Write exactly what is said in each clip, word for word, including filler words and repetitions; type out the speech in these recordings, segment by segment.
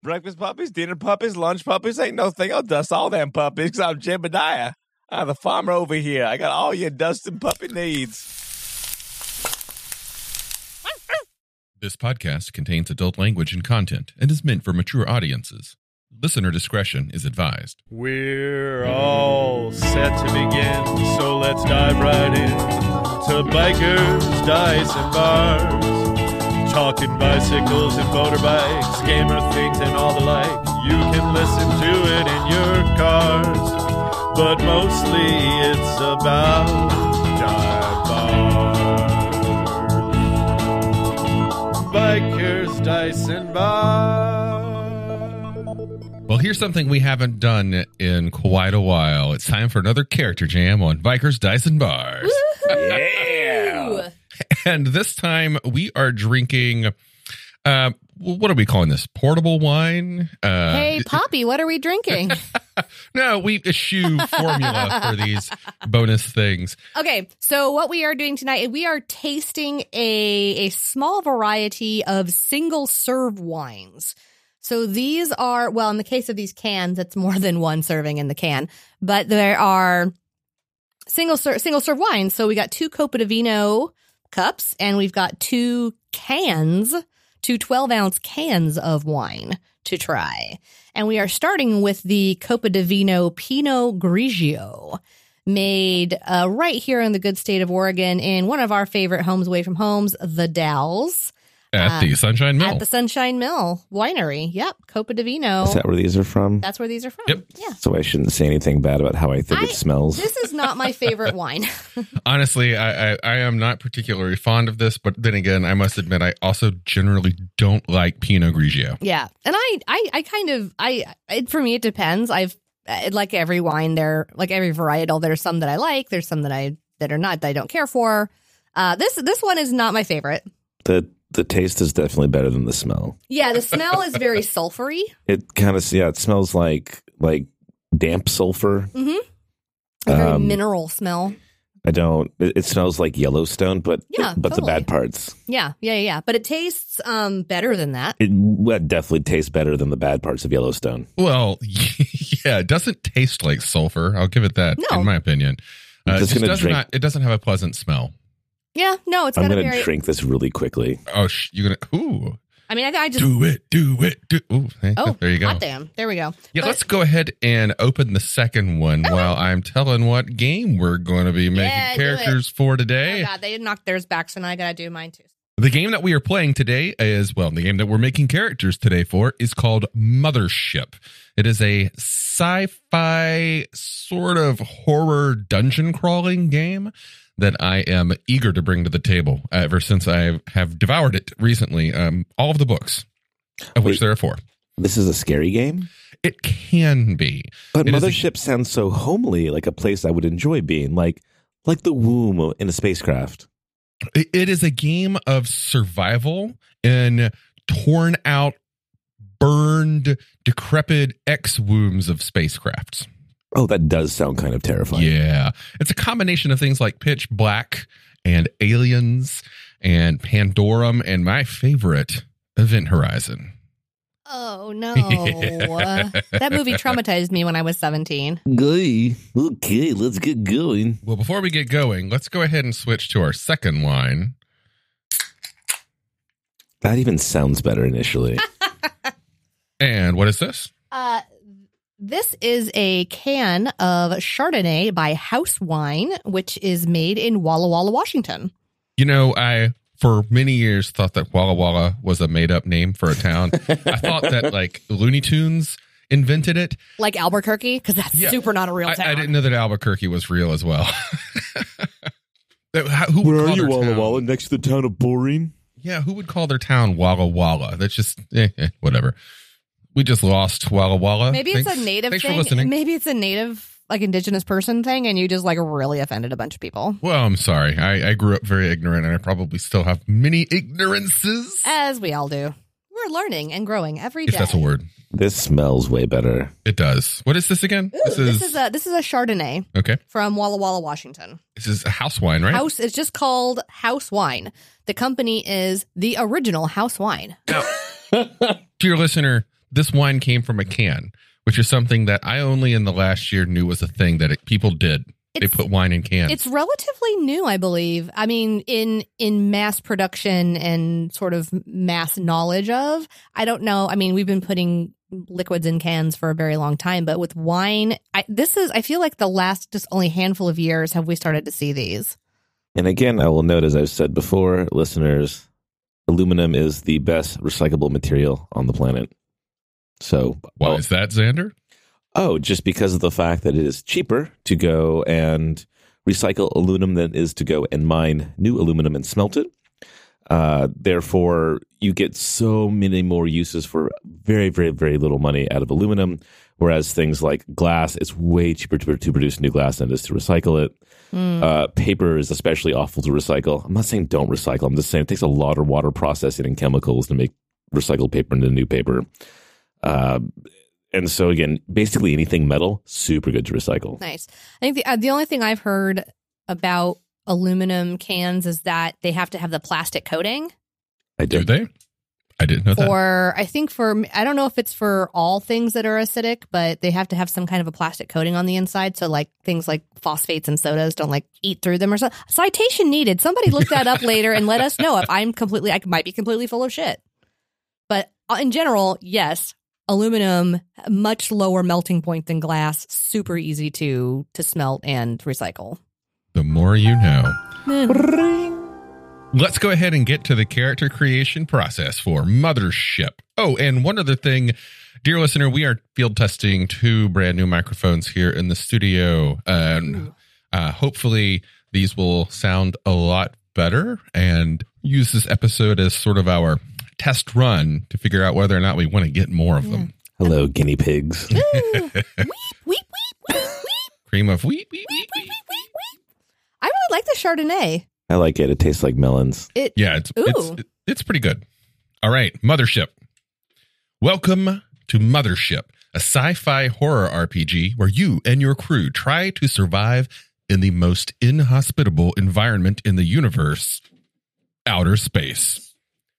Breakfast puppies, dinner puppies, lunch puppies. Ain't no thing. I'll dust all them puppies because I'm Jebediah. I'm the farmer over here. I got all your dusting puppy needs. This podcast contains adult language and content and is meant for mature audiences. Listener discretion is advised. We're all set to begin, so let's dive right in to Bikers, Dice, and Bars. Talking bicycles and motorbikes, gamer things and all the like. You can listen to it in your cars, but mostly it's about dive bars. Bikers, Dice, and Bars. Well, here's something we haven't done in quite a while. It's time for another character jam on Bikers, Dice, and Bars. Yeah. And this time we are drinking, uh, what are we calling this? Portable wine? Uh, Hey, Poppy, what are we drinking? no, we eschew formula for these bonus things. Okay, so what we are doing tonight, we are tasting a, a small variety of single-serve wines. So these are, well, in the case of these cans, it's more than one serving in the can, but there are single ser- single serve wines. So we got two Copa di Vino cups, and we've got two cans, two twelve-ounce cans of wine to try. And we are starting with the Copa di Vino Pinot Grigio, made uh, right here in the good state of Oregon in one of our favorite homes away from homes, the Dalles. At Uh, the Sunshine Mill. At the Sunshine Mill Winery. Yep. Copa di Vino. Is that where these are from? That's where these are from. Yep. Yeah. So I shouldn't say anything bad about how I think I- it smells. This is not my favorite wine. Honestly, I, I, I am not particularly fond of this, but then again, I must admit, I also generally don't like Pinot Grigio. Yeah. And I, I, I kind of, I, it, for me, it depends. I've, uh, like every wine there, like every varietal, there's some that I like. There's some that I, that are not, that I don't care for. Uh, this, this one is not my favorite. The the taste is definitely better than the smell. Yeah. The smell is very sulfury. It kind of, yeah, it smells like like damp sulfur. Mm-hmm. A very Um, mineral smell. I don't, it, it smells like Yellowstone, but Yeah, but the totally. bad parts. Yeah. Yeah. Yeah. But it tastes, um, better than that. It well, it definitely tastes better than the bad parts of Yellowstone. Well, yeah, it doesn't taste like sulfur. I'll give it that, No. in my opinion. I'm Uh, it, just just gonna does drink- not, it doesn't have a pleasant smell. Yeah. No, it's I'm got a going to very, drink this really quickly. Oh, sh- you're going to, ooh, I mean, I, I just, do it, do it, do Ooh, hey, oh, there you go. hot damn. There we go. Yeah, But- let's go ahead and open the second one while I'm telling what game we're going to be making Yeah, do it. characters for today. Oh God, they knocked theirs back, so now I gotta do mine too. The game that we are playing today is, well, the game that we're making characters today for is called Mothership. It is a sci-fi sort of horror dungeon crawling game that I am eager to bring to the table ever since I have devoured it recently. Um, all of the books, of which Wait. there are four. This is a scary game? It can be. But It is a- Mothership sounds so homely, like a place I would enjoy being, like like the womb in a spacecraft. It- it is a game of survival in torn out, burned, decrepit ex-wombs of spacecrafts. Oh, that does sound kind of terrifying. Yeah. It's a combination of things like Pitch Black and Aliens and Pandorum and my favorite, Event Horizon. Oh no, Yeah. that movie traumatized me when I was seventeen. Guy, okay, let's get going. Well, before we get going, let's go ahead and switch to our second wine. That even sounds better initially. And what is this? Uh, this is a can of Chardonnay by House Wine, which is made in Walla Walla, Washington. You know, I, for many years, thought that Walla Walla was a made-up name for a town. I thought that, like, Looney Tunes invented it. Like Albuquerque, because that's Yeah. super not a real I, town. I didn't know that Albuquerque was real as well. How- who would Where call are you, their Walla town- Walla? Next to the town of Boring? Yeah, who would call their town Walla Walla? That's just, eh, eh, whatever. We just lost Walla Walla. Maybe it's Thanks- a native Thanks thing. for listening. Maybe it's a native, like, indigenous person thing, and you just, like, really offended a bunch of people. Well, I'm sorry. I, I grew up very ignorant, and I probably still have many ignorances. As we all do. We're learning and growing every day. If that's a word. This smells way better. It does. What is this again? Ooh, this is a this is a Chardonnay okay. from Walla Walla, Washington. This is a house wine, right? House it's just called House Wine. The company is the original House Wine. Now, to your listener, this wine came from a can, which is something that I only in the last year knew was a thing that it, people did. They It's- put wine in cans. It's relatively new, I believe. I mean, in in mass production and sort of mass knowledge of. I don't know. I mean, we've been putting liquids in cans for a very long time, but with wine, I, this is. I feel like the last just only handful of years have we started to see these. And again, I will note, as I've said before, listeners, aluminum is the best recyclable material on the planet. So, Why well, is that, Xander? oh, just because of the fact that it is cheaper to go and recycle aluminum than it is to go and mine new aluminum and smelt it. Uh, therefore, you get so many more uses for very, very, very little money out of aluminum. Whereas things like glass, it's way cheaper to, to produce new glass than it is to recycle it. Mm. Uh, paper is especially awful to recycle. I'm not saying don't recycle. I'm just saying it takes a lot of water processing and chemicals to make recycled paper into new paper. Uh, and so, again, basically anything metal, super good to recycle. Nice. I think the uh, the only thing I've heard about aluminum cans is that they have to have the plastic coating. I Do do. they? I didn't know that. Or I think for, I don't know if it's for all things that are acidic, but they have to have some kind of a plastic coating on the inside. So like things like phosphates and sodas don't like eat through them or something. Citation needed. Somebody look that up later and let us know if I'm completely, I might be completely full of shit. But in general, yes, aluminum, much lower melting point than glass, super easy to, to smelt and recycle. The more you know. Eh. Let's go ahead and get to the character creation process for Mothership. Oh, and one other thing, dear listener, we are field testing two brand new microphones here in the studio. And uh, hopefully these will sound a lot better and use this episode as sort of our test run to figure out whether or not we want to get more of them. Hello, guinea pigs. Ooh. Weep, weep, weep, weep, weep, Cream of wheat, wheat, wheat, weep, wheat. weep, weep, weep. I really like the Chardonnay. I like it. It tastes like melons. It, Yeah, it's, Ooh. it's it's pretty good. All right, Mothership. Welcome to Mothership, a sci-fi horror R P G where you and your crew try to survive in the most inhospitable environment in the universe, outer space.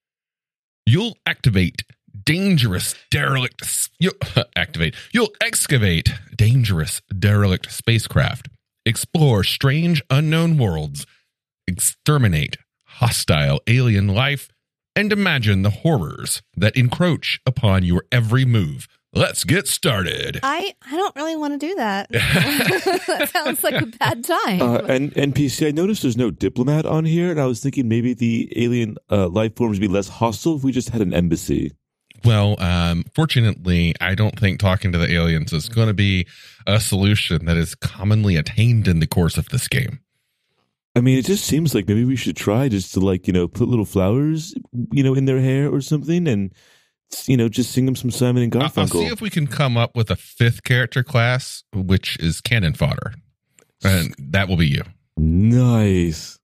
You'll activate dangerous derelict you'll activate. You'll excavate dangerous derelict spacecraft, explore strange unknown worlds, exterminate hostile alien life, and imagine the horrors that encroach upon your every move. Let's get started. I, I don't really want to do that. That sounds like a bad time. Uh, and N P C, I noticed there's no diplomat on here, and I was thinking maybe the alien uh, life forms would be less hostile if we just had an embassy. Well, um, fortunately, I don't think talking to the aliens is going to be a solution that is commonly attained in the course of this game. I mean, it just seems like maybe we should try just to, like, you know, put little flowers, you know, in their hair or something, and, you know, just sing them some Simon and I'll, I'll Garfunkel. see if we can come up with a fifth character class, which is cannon fodder. And that will be you. Nice.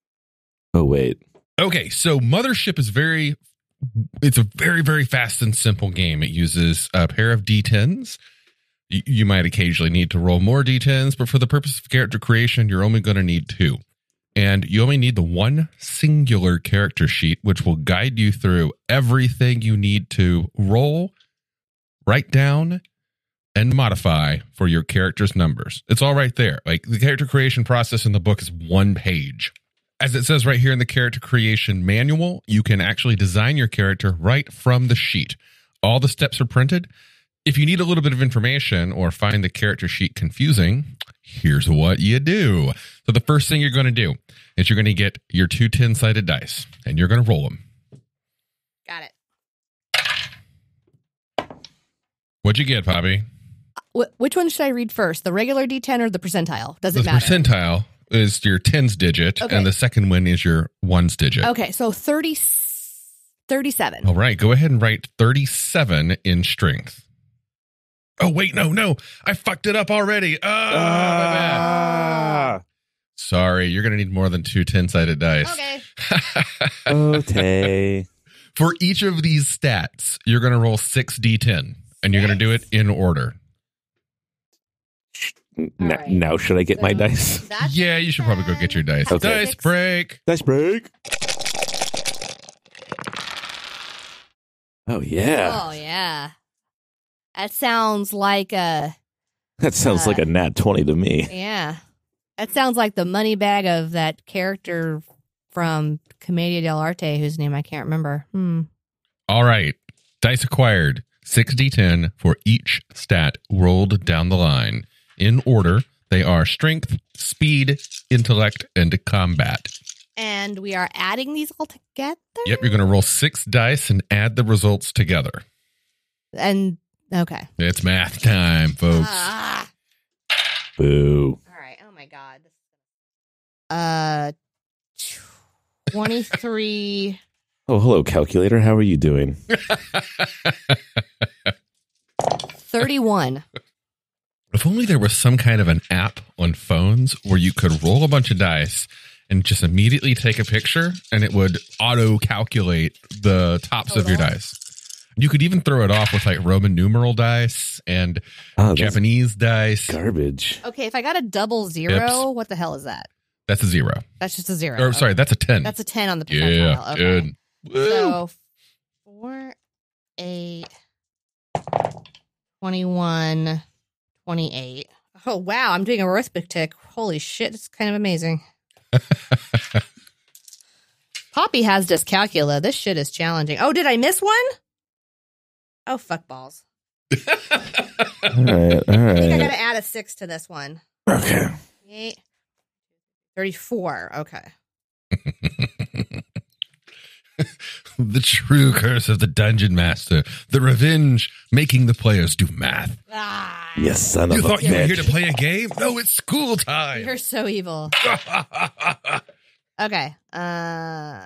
Oh, wait. Okay, so Mothership is very, it's a very, very fast and simple game. It uses a pair of D tens. You, you might occasionally need to roll more D tens, but for the purpose of character creation, you're only going to need two. And you only need the one singular character sheet, which will guide you through everything you need to roll, write down, and modify for your character's numbers. It's all right there. Like, the character creation process in the book is one page. As it says right here in the character creation manual, you can actually design your character right from the sheet. All the steps are printed. If you need a little bit of information or find the character sheet confusing, here's what you do. So the first thing you're going to do is you're going to get your two ten-sided dice, and you're going to roll them. Got it. What'd you get, Poppy? Wh- which one should I read first? The regular D ten or the percentile? Does The it matter? percentile is your tens digit, Okay. and the second one is your ones digit. Okay, so thirty, thirty-seven. All right, go ahead and write thirty-seven in strength. Oh, wait, no, no. I fucked it up already. Oh, my bad. Ah, Sorry, you're going to need more than two ten-sided dice. Okay. okay. For each of these stats, you're going to roll six d ten, and you're going to do it in order. N- right. Now should I get my So dice? that's Yeah, you should probably go get your dice. Okay. Dice break. Dice break. Oh, yeah. Oh, yeah. That sounds like a That sounds Uh, like a nat twenty to me. yeah. That sounds like the money bag of that character from Commedia dell'arte, whose name I can't remember. Hmm. All right. Dice acquired. six d ten for each stat rolled down the line. In order, they are strength, speed, intellect, and combat. And we are adding these all together? Yep, you're going to roll six dice and add the results together. And, okay. It's math time, folks. Ah. Boo. All right. Oh, my God. Uh, twenty-three. Oh, hello, calculator. How are you doing? thirty-one. If only there was some kind of an app on phones where you could roll a bunch of dice and just immediately take a picture and it would auto calculate the tops of your Total. dice. You could even throw it off with like Roman numeral dice and Oh, that's Japanese dice. garbage. Okay, if I got a double zero, Yips. what the hell is that? That's a zero. That's just a zero. Or sorry, that's a ten. That's a ten on the yeah, percentile. Okay. good. Woo. So four, eight, twenty-one, twenty-eight. Oh, wow. I'm doing arithmetic. Holy shit. It's kind of amazing. Poppy has dyscalculia. This shit is challenging. Oh, did I miss one? Oh, fuck balls. All right, all I think I right. got to add a six to this one. Okay. Eight, thirty-four. Okay. The true curse of the dungeon master. The revenge making the players do math. Ah, You son You of a thought you were here to bitch. play a game? No, it's school time. you're so evil. Okay. Uh,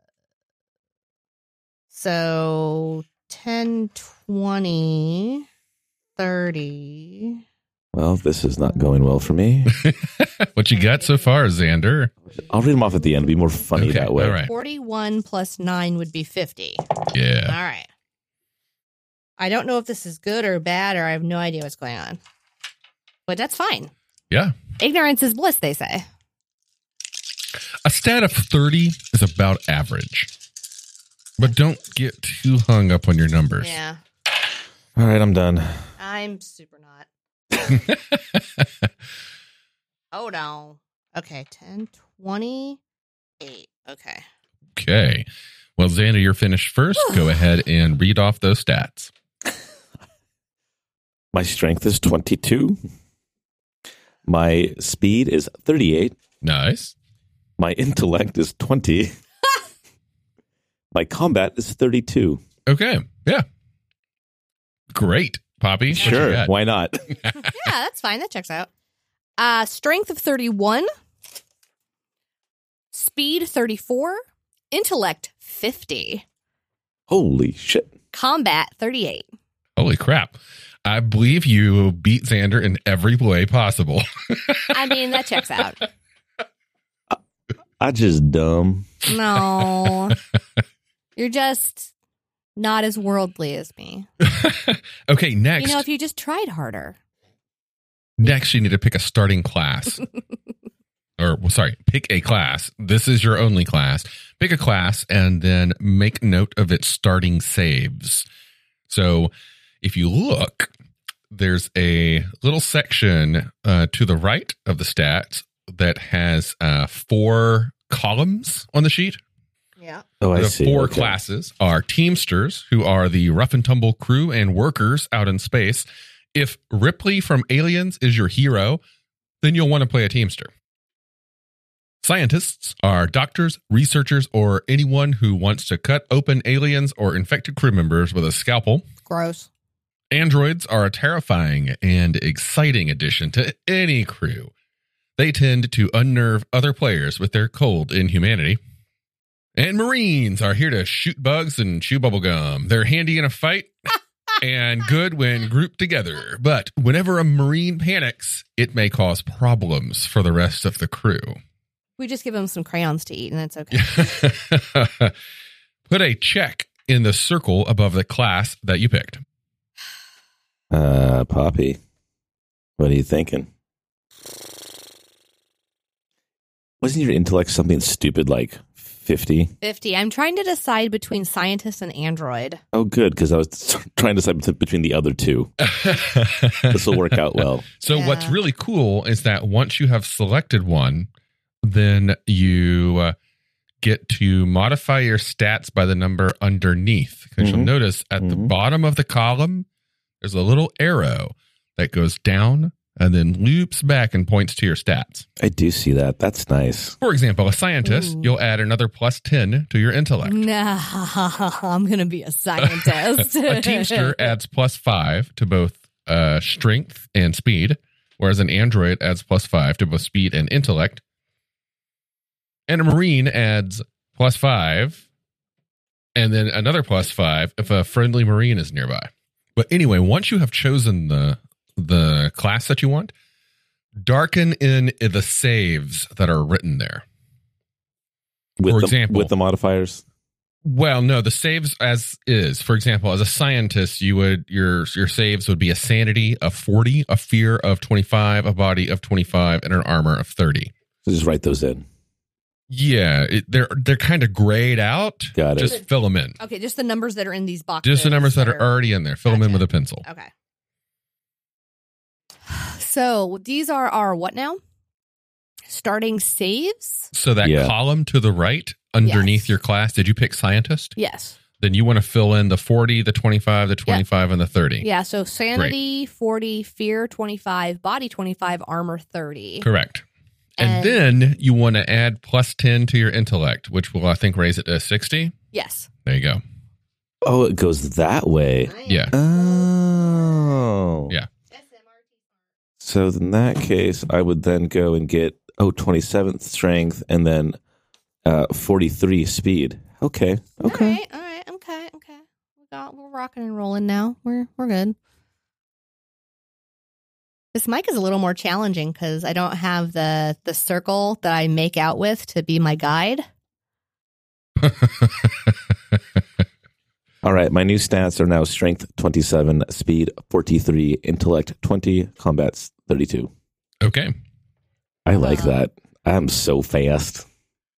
so ten, twenty, thirty. Well, this is not going well for me. What you got so far, Xander? I'll read them off at the end. It'll be more funny Okay, that way. all right. forty-one plus nine would be fifty. Yeah. All right. I don't know if this is good or bad, or I have no idea what's going on. But that's fine. Yeah. Ignorance is bliss, they say. A stat of thirty is about average. But don't get too hung up on your numbers. Yeah. All right, I'm done. I'm super not. Oh, no. Okay. ten, twenty-eight. Okay. Okay. Well, Xander, you're finished first. Go ahead and read off those stats. My strength is twenty-two. My speed is thirty-eight. Nice. My intellect is twenty. My combat is thirty-two. Okay. Yeah. Great, Poppy. What you Sure, got? why not? Yeah, that's fine. That checks out. Uh, strength of thirty-one. Speed thirty-four. Intellect fifty. Holy shit. Combat thirty-eight. Holy crap. I believe you beat Xander in every way possible. I mean, that checks out. I just dumb. No. You're just not as worldly as me. Okay, next. You know, if you just tried harder. Next, you need to pick a starting class. Or, well, sorry, pick a class. This is your only class. Pick a class and then make note of its starting saves. So if you look, there's a little section uh, to the right of the stats that has uh, four columns on the sheet. Yeah. Oh, I The see. four Okay. classes are Teamsters, who are the rough and tumble crew and workers out in space. If Ripley from Aliens is your hero, then you'll want to play a Teamster. Scientists are doctors, researchers, or anyone who wants to cut open aliens or infected crew members with a scalpel. Gross. Androids are a terrifying and exciting addition to any crew. They tend to unnerve other players with their cold inhumanity. And Marines are here to shoot bugs and chew bubblegum. They're handy in a fight and good when grouped together. But whenever a Marine panics, it may cause problems for the rest of the crew. We just give them some crayons to eat, and that's okay. Put a check in the circle above the class that you picked. Uh, Poppy, what are you thinking? Wasn't your intellect something stupid like fifty. fifty. I'm trying to decide between scientist and android. Oh, good, because I was trying to decide between the other two. This will work out well. So Yeah. what's really cool is that once you have selected one, then you uh, get to modify your stats by the number underneath. Because Mhm. you'll notice at the Mhm. bottom of the column, there's a little arrow that goes down and then loops back and points to your stats. I do see that. That's nice. For example, a scientist, Ooh. you'll add another plus ten to your intellect. Nah, I'm going to be a scientist. A teamster adds plus five to both uh, strength and speed, whereas an android adds plus five to both speed and intellect. And a marine adds plus five, and then another plus five if a friendly marine is nearby. But anyway, once you have chosen the the class that you want, darken in the saves that are written there. With For the, example- with the modifiers. Well, no, the saves as is. For example, as a scientist, you would your your saves would be a sanity of forty, a fear of twenty-five, a body of twenty-five, and an armor of thirty. So just write those in. Yeah, it, they're they're kind of grayed out. Got it. Just fill them in. Okay, just the numbers that are in these boxes. Just the numbers that are already in there. Fill them in Gotcha. with a pencil. Okay. So these are our what now? Starting saves? So that Yeah. column to the right underneath Yes. your class, did you pick scientist? Yes. Then you want to fill in the forty, the twenty-five, the twenty-five, and the thirty. Yeah, so sanity, forty, fear, twenty-five, body, twenty-five, armor, thirty. Correct. And, And- then you want to add plus ten to your intellect, which will, I think, raise it to sixty. Yes. There you go. Oh, it goes that way. Yeah. Oh. Yeah. So in that case, I would then go and get, oh, twenty-seventh strength and then uh, forty-three speed. Okay. Okay. All right, all right, okay, okay. We got, we're rocking and rolling now. We're we're good. This mic is a little more challenging because I don't have the the circle that I make out with to be my guide. All right. My new stats are now strength twenty-seven, speed forty-three, intellect twenty, combat's thirty-two. Okay. I like Wow. that. I'm so fast.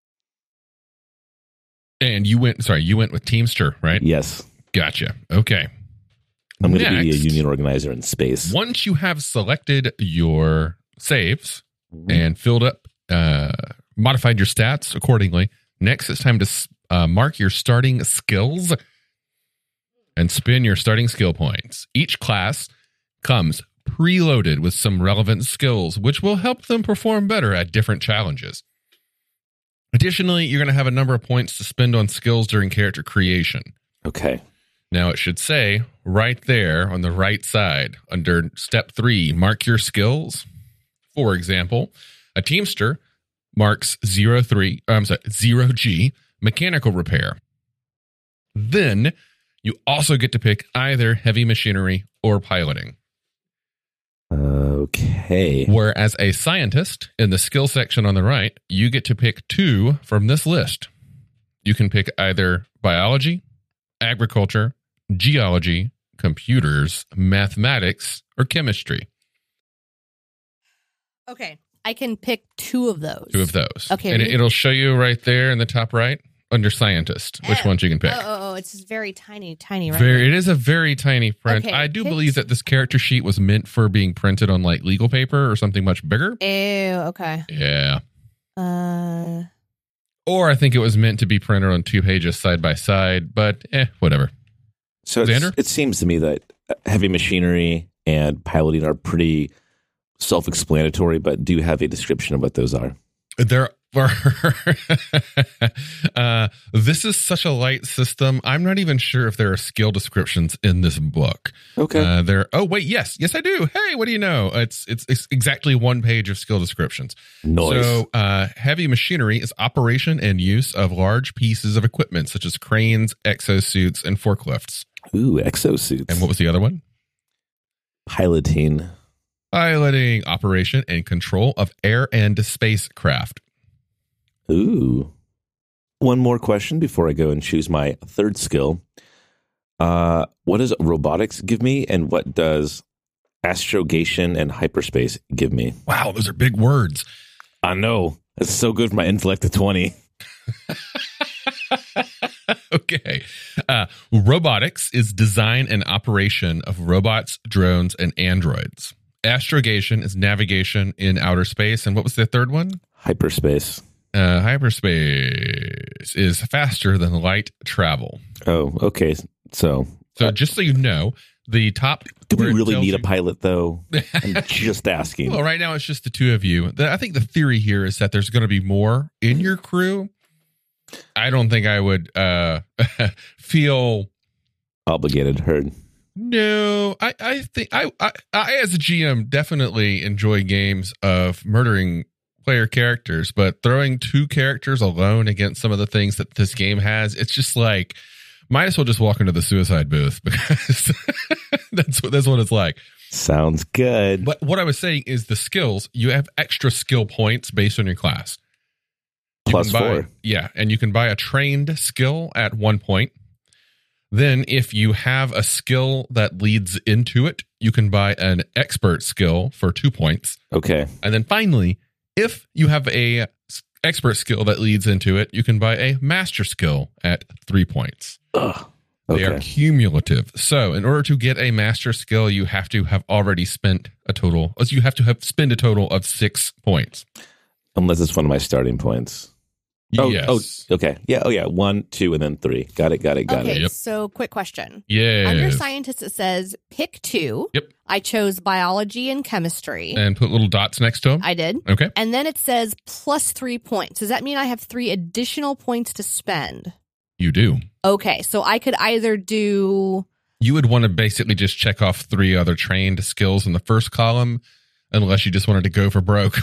And you went, sorry, you went with Teamster, right? Yes. Gotcha. Okay. I'm going to be a Next, union organizer in space. Once you have selected your saves Mhm. and filled up, uh, modified your stats accordingly, next it's time to uh, mark your starting skills and spin your starting skill points. Each class comes preloaded with some relevant skills, which will help them perform better at different challenges. Additionally, you're going to have a number of points to spend on skills during character creation. Okay. Now, it should say right there on the right side under step three, mark your skills. For example, a Teamster marks zero three, I'm sorry, zero G, mechanical repair. Then you also get to pick either heavy machinery or piloting. Okay. Whereas a scientist in the skill section on the right, you get to pick two from this list. You can pick either biology, agriculture, geology, computers, mathematics, or chemistry. Okay, I can pick two of those. Two of those. Okay, And it, ready? it'll show you right there in the top right under scientist which Oh. ones you can pick. Oh, oh, oh, it's just very tiny, tiny, right? Very, it is a very tiny print. Okay, I do pick- believe that this character sheet was meant for being printed on like legal paper or something much bigger. Ew, okay. Yeah. Uh, Or I think it was meant to be printed on two pages side by side, but eh, whatever. So it's, Xander? it seems to me that heavy machinery and piloting are pretty self-explanatory, but do have a description of what those are. There are, uh, this is such a light system. I'm not even sure if there are skill descriptions in this book. Okay. Uh, there. Oh wait, yes, yes, I do. Hey, what do you know? It's it's, it's exactly one page of skill descriptions. Noise. So, uh, heavy machinery is operation and use of large pieces of equipment such as cranes, exosuits, and forklifts. Ooh, exosuits. And what was the other one? Piloting. Piloting, operation, and control of air and spacecraft. Ooh. One more question before I go and choose my third skill. Uh, what does robotics give me, and what does astrogation and hyperspace give me? Wow, those are big words. I know. It's so good for my intellect of twenty. Okay. Uh, robotics is design and operation of robots, drones, and androids. Astrogation is navigation in outer space. And what was the third one? Hyperspace. Uh, hyperspace is faster than light travel. Oh, okay. So, So just so you know, the top... do we where it really tells need a you- pilot, though? I'm just asking. Well, right now it's just the two of you. The, I think the theory here is that there's going to be more in your crew. I don't think I would uh, feel... Obligated, heard. No, I, I think I, I, I, as a G M, definitely enjoy games of murdering player characters, but throwing two characters alone against some of the things that this game has, it's just like, might as well just walk into the suicide booth because that's what that's what it's like. Sounds good. But what I was saying is the skills, you have extra skill points based on your class. You Plus can buy- four. Yeah, and you can buy a trained skill at one point. Then if you have a skill that leads into it, you can buy an expert skill for two points. Okay. And then finally, if you have a s- expert skill that leads into it, you can buy a master skill at three points. Ugh. They are Okay. cumulative. So in order to get a master skill, you have to have already spent a total, you have to have spend a total of six points. Unless it's one of my starting points. Oh, yes. oh, okay. Yeah. Oh, yeah. One, two, and then three. Got it. Got it. Got Okay, it. Yep. so quick question. Yes. Under scientists, it says pick two. Yep. I chose biology and chemistry. And put little dots next to them. I did. Okay. And then it says plus three points. Does that mean I have three additional points to spend? You do. Okay, so I could either do. You would want to basically just check off three other trained skills in the first column, unless you just wanted to go for broke.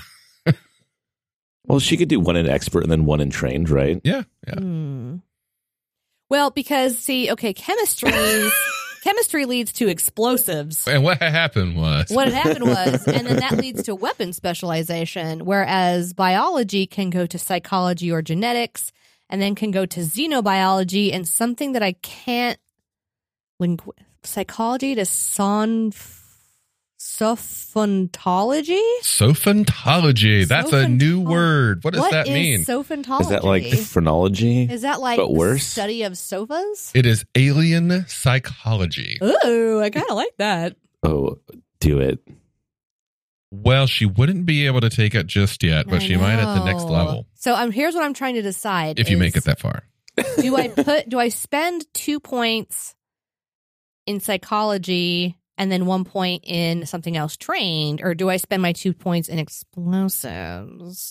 Well, she could do one in expert and then one in trained, right? Yeah. Yeah. Hmm. Well, because see, okay, chemistry chemistry leads to explosives. And what happened was What had happened was, and then that leads to weapon specialization, whereas biology can go to psychology or genetics, and then can go to xenobiology and something that I can't lingu- psychology to son sophontology. Sophontology. That's a new Sophonto- word. What does What that is mean? Sophontology? Is that like phrenology? Is that like but the worse? study of sofas? It is alien psychology. Ooh, I kind of like that. Oh, do it. Well, she wouldn't be able to take it just yet, but I she might at the next know. level So um, here's what I'm trying to decide: if you is, make it that far. do I put? Do I spend two points in psychology and then one point in something else trained, or do I spend my two points in explosives?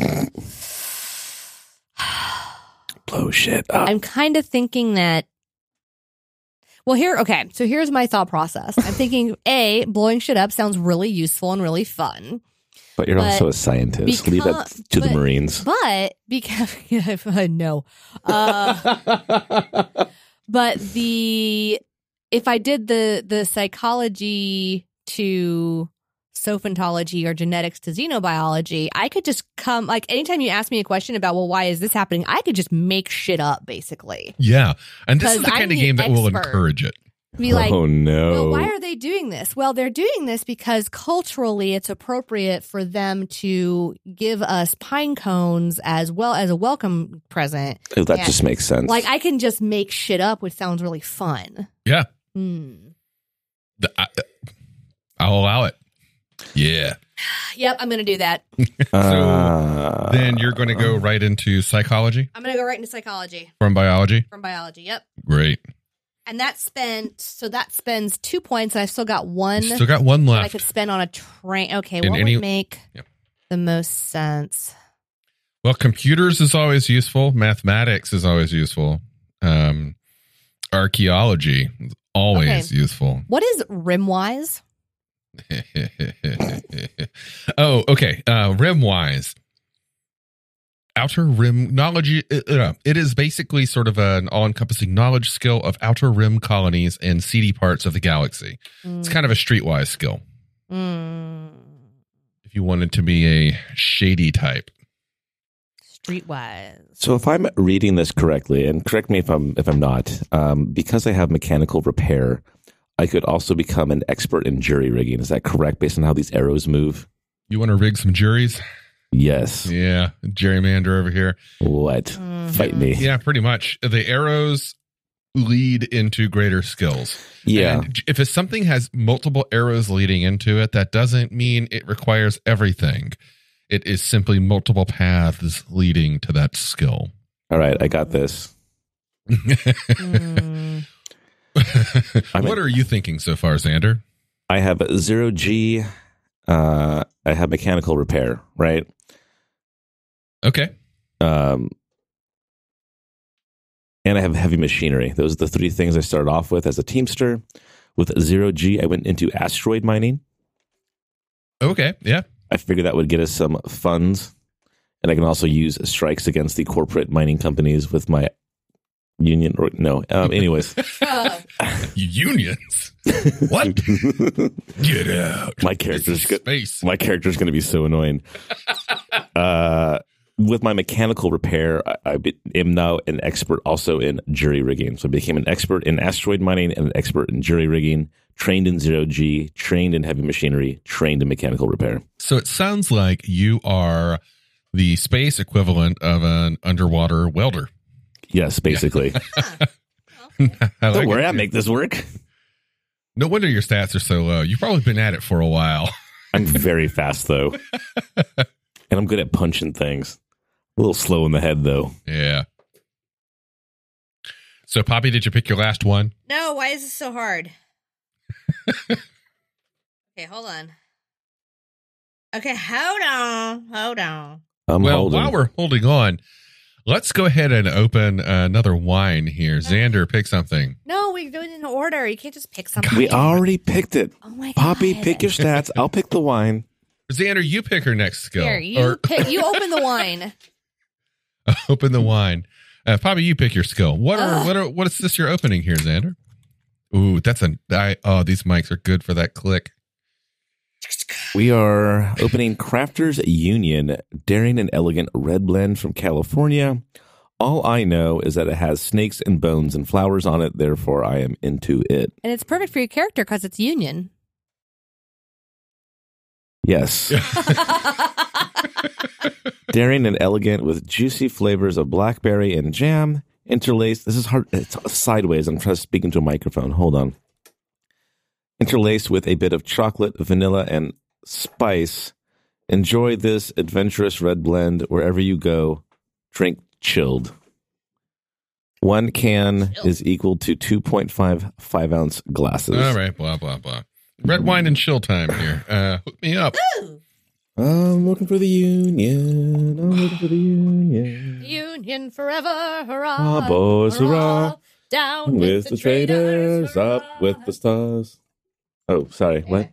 Blow shit up. I'm kind of thinking that. Well, here, okay. So here's my thought process. I'm thinking, A, blowing shit up sounds really useful and really fun. But you're but also a scientist. Leave that because- to the but- Marines. But because no, uh, but the if I did the the psychology to sophontology or genetics to xenobiology, I could just come like anytime you ask me a question about well, why is this happening? I could just make shit up basically. Yeah. And this is 'Cause the I'm kind of the game that will expert. encourage it. Be like, oh, no. well, why are they doing this? Well, they're doing this because culturally it's appropriate for them to give us pine cones as well as a welcome present. Oh, that Yeah. just makes sense. Like, I can just make shit up, which sounds really fun. Yeah. Hmm. The- I, I'll allow it. Yeah. Yep, I'm going to do that. Uh, Then you're going to go right into psychology I'm going to go right into psychology from biology. from biology. Yep. Great. And that spent, so that spends two points, and I've still got one You still got one that I left. could spend on a train. Okay, In what any- would make Yep. the most sense? Well, computers is always useful. Mathematics is always useful. Um, archaeology is always Okay. useful. What is Rimwise? Oh, okay. Uh, rim wise, outer rim knowledge. Uh, uh, it is basically sort of an all-encompassing knowledge skill of outer rim colonies and seedy parts of the galaxy. It's kind of a streetwise skill. Mm. If you wanted to be a shady type, Streetwise. So if I'm reading this correctly, and correct me if I'm if I'm not, um, because I have mechanical repair, I could also become an expert in jury rigging. Is that correct based on how these arrows move? you want to rig some juries? Yes. Yeah, gerrymander over here. What? Mhm. Fight me. Yeah, pretty much. The arrows lead into greater skills. Yeah. And if it's something has multiple arrows leading into it, that doesn't mean it requires everything. It is simply multiple paths leading to that skill. All right, I got this. Mm. What are you thinking so far, Xander? I have zero G. Uh, I have mechanical repair, right? Okay. Um, and I have heavy machinery. Those are the three things I started off with as a Teamster. With zero G, I went into asteroid mining. Okay, yeah. I figured that would get us some funds. And I can also use strikes against the corporate mining companies with my union. Or, no, um, anyways. Unions? What? Get out. My character's This is space. My character's going to be so annoying. uh, with my mechanical repair, I, I be, am now an expert also in jury rigging. So I became an expert in asteroid mining and an expert in jury rigging, trained in zero G, trained in heavy machinery, trained in mechanical repair. So it sounds like you are the space equivalent of an underwater welder. Yes, basically. I Don't like worry, it. I make this work. No wonder your stats are so low. You've probably been at it for a while. I'm very fast, though. And I'm good at punching things. A little slow in the head, though. Yeah. So, Poppy, did you pick your last one? No, why is this so hard? Okay, hold on. Okay, hold on. Hold on. I'm well, holding. while we're holding on, let's go ahead and open another wine here. Xander, pick something. No, we're doing it in order. You can't just pick something. We already picked it. Oh my god. Poppy, pick your stats. I'll pick the wine. Xander, you pick her next skill. Here, you Or- pick, you open the wine. open the wine. Uh, Poppy, you pick your skill. What are Ugh. what are what is this you're opening here, Xander? Ooh, that's a I, oh, these mics are good for that click. We are opening Crafters Union, daring and elegant red blend from California. All I know is that it has snakes and bones and flowers on it. Therefore, I am into it. And it's perfect for your character because it's union. Yes. Daring and elegant with juicy flavors of blackberry and jam interlaced. This is hard. It's sideways. I'm trying to speak into a microphone. Hold on. Interlaced with a bit of chocolate, vanilla, and spice. Enjoy this adventurous red blend wherever you go. Drink chilled. One can Chilled. is equal to two point five five ounce glasses. All right, blah blah blah. Red wine and chill time here. Uh, hook me up. I'm looking for the union. I'm looking for the union. Union forever, hurrah. Ah, boys, hurrah. Down With the traders, up with the stars. Oh, sorry. What?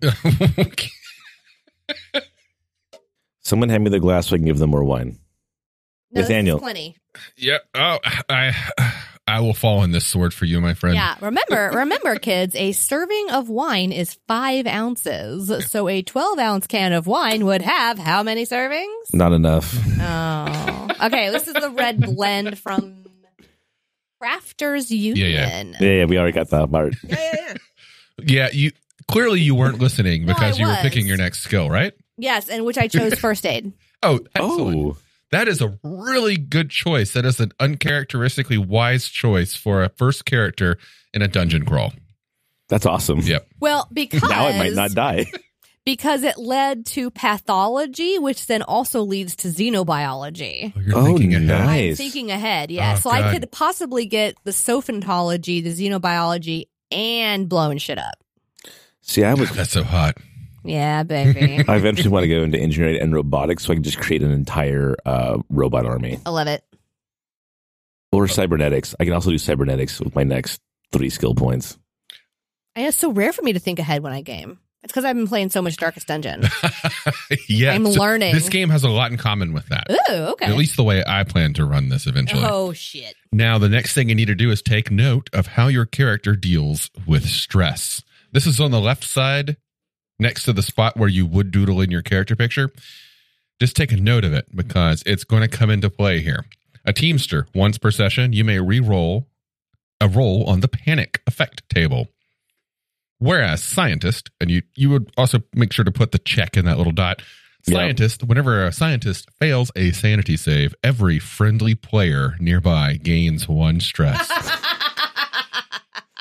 Someone hand me the glass so I can give them more wine. No, Nathaniel. This is plenty. Yep. Oh, I I will fall on this sword for you, my friend. Yeah, remember, remember, kids, a serving of wine is five ounces. So a twelve ounce can of wine would have how many servings? Not enough. Oh, okay. This is the red blend from Crafters Union. yeah. Yeah, yeah, we already got that part. yeah, yeah, yeah. Yeah, you clearly you weren't listening No, because I you were was. picking your next skill, right? Yes, and which I chose first aid. Oh, excellent. Oh, That is a really good choice. That is an uncharacteristically wise choice for a first character in a dungeon crawl. that's awesome. Yep. Well, because Now I might not die. because it led to pathology, which then also leads to xenobiology. Oh, you're Oh, thinking ahead. nice. I'm thinking ahead, yeah. Oh, so I God. could possibly get the sophantology, the xenobiology, and blowing shit up. See, I was. That's so hot. Yeah, baby. I eventually want to go into engineering and robotics so I can just create an entire uh, robot army. I love it. Or cybernetics. I can also do cybernetics with my next three skill points. And it's so rare for me to think ahead when I game. It's because I've been playing so much Darkest Dungeon. Yeah. I'm so learning. This game has a lot in common with that. Ooh, okay. At least the way I plan to run this eventually. Oh, shit. Now, the next thing you need to do is take note of how your character deals with stress. This is on the left side, next to the spot where you would doodle in your character picture. Just take a note of it because it's going to come into play here. A Teamster, once per session, you may re-roll a roll on the panic effect table. Whereas scientist, and you, you would also make sure to put the check in that little dot. Yep. Scientist, whenever a scientist fails a sanity save, every friendly player nearby gains one stress.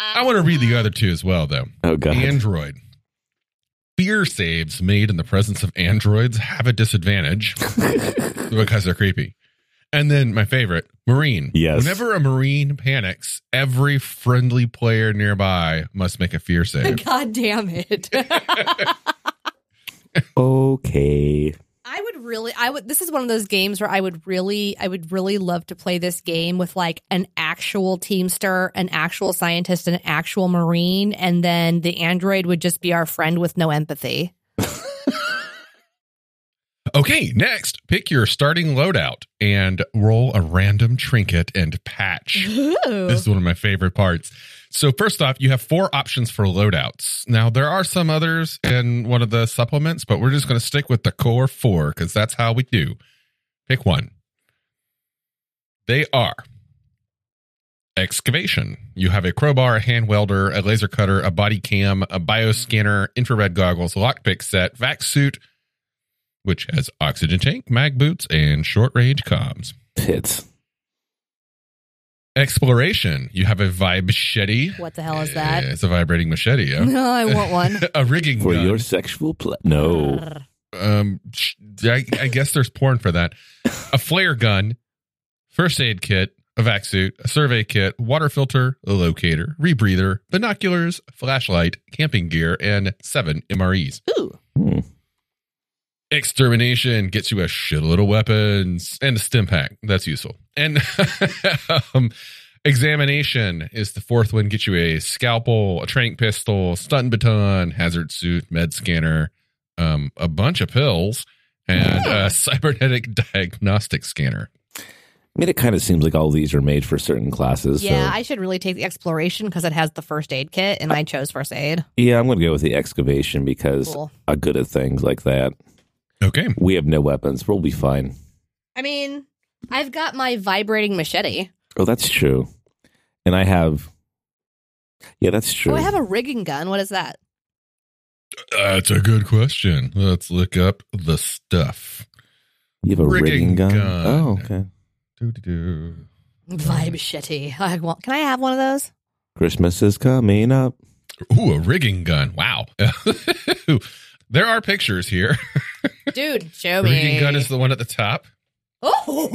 I want to read the other two as well, though. Oh, God. Android. Fear saves made in the presence of androids have a disadvantage because they're creepy. And then my favorite, Marine. Yes. Whenever a Marine panics, every friendly player nearby must make a fear save. God damn it. Okay. I would really, I would, this is one of those games where I would really, I would really love to play this game with like an actual Teamster, an actual scientist, and an actual Marine. And then the android would just be our friend with no empathy. Okay, next, pick your starting loadout and roll a random trinket and patch. Ooh. This is one of my favorite parts. So first off, you have four options for loadouts. Now, there are some others in one of the supplements, but we're just going to stick with the core four because that's how we do. Pick one. They are excavation. You have a crowbar, a hand welder, a laser cutter, a body cam, a bioscanner, infrared goggles, lockpick set, vac suit, which has oxygen tank, mag boots, and short-range comms. Hits. Exploration. You have a vibe machete. What the hell is that? It's a vibrating machete. Yeah. No, I want one. A rigging For gun. your sexual ple- No. Um, sh- I, I guess there's porn for that. A flare gun, first aid kit, a vac suit, a survey kit, water filter, a locator, rebreather, binoculars, flashlight, camping gear, and seven M R Es. Ooh. Hmm. Extermination gets you a shitload of weapons and a stim pack. That's useful. And um, examination is the fourth one. Get you a scalpel, a tranq pistol, stun baton, hazard suit, med scanner, um, a bunch of pills, and a cybernetic diagnostic scanner. I mean, it kind of seems like all these are made for certain classes. Yeah, so. I should really take the exploration because it has the first aid kit, and I chose first aid. Yeah, I'm going to go with the excavation because Cool. I'm good at things like that. Okay. We have no weapons. We'll be fine. I mean, I've got my vibrating machete. Oh, that's true. And I have... Yeah, that's true. Oh, I have a rigging gun. What is that? That's a good question. Let's look up the stuff. You have a rigging, rigging gun? gun. Oh, okay. Doo-doo-doo. Vibe machete. I want. Can I have one of those? Christmas is coming up. Ooh, a rigging gun. Wow. There are pictures here. Dude, show me. Rigging gun is the one at the top. Oh,